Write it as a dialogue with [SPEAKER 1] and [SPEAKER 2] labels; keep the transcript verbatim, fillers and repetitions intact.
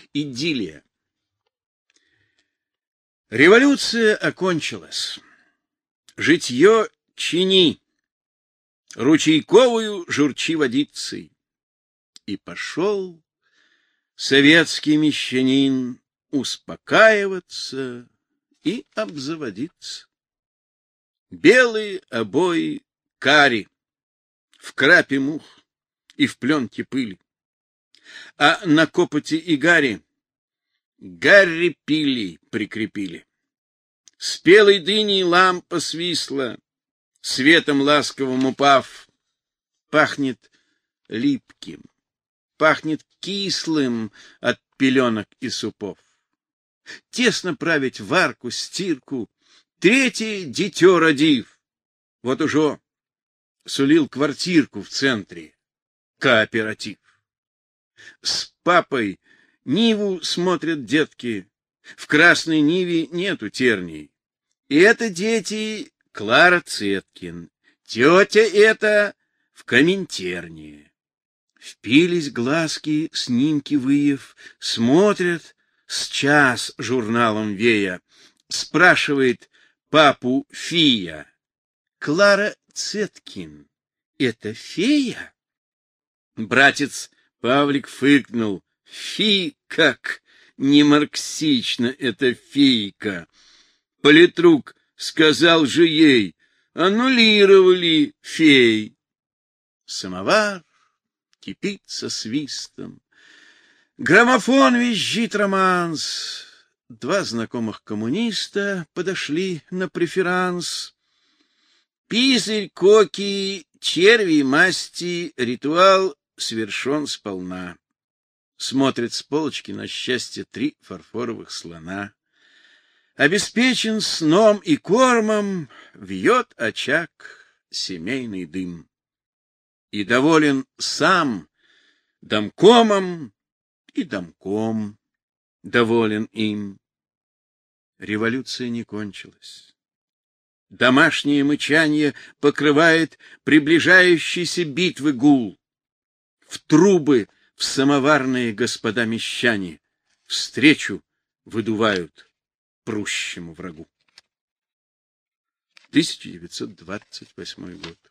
[SPEAKER 1] Идиллия. Революция окончилась. Житье чини, ручейковую журчи водицей. И пошел советский мещанин успокаиваться и обзаводиться. Белые обои кари, в крапе мух и в пленке пыли. А на копоти и гаре Гарри пили прикрепили. Спелой дыней лампа свисла, светом ласковым упав. Пахнет липким, пахнет кислым от пеленок и супов. Тесно править варку, стирку, третье дитё родив. Вот уже сулил квартирку в центре, кооператив. С папой Ниву смотрят детки, в красной Ниве нету терний. И это дети Клара Цеткин, тетя эта в Коминтерне. Впились глазки, снимки выев, смотрят, с час журналом вея. Спрашивает папу Фия: Клара Цеткин — это фея? Братец Павлик фыркнул: фи, как не марксично эта фейка. Политрук сказал же ей: аннулировали фей. Самовар кипит со свистом, граммофон визжит романс. Два знакомых коммуниста подошли на преферанс. Писарь, коки, черви, масти, ритуал свершен сполна. Смотрит с полочки на счастье три фарфоровых слона. Обеспечен сном и кормом, вьет очаг семейный дым. И доволен сам домкомом, и домком доволен им. Революция не кончилась. Домашнее мычанье покрывает приближающийся битвы гул. В трубы, в самоварные господа мещане встречу выдувают прущему врагу. тысяча девятьсот двадцать восьмой год.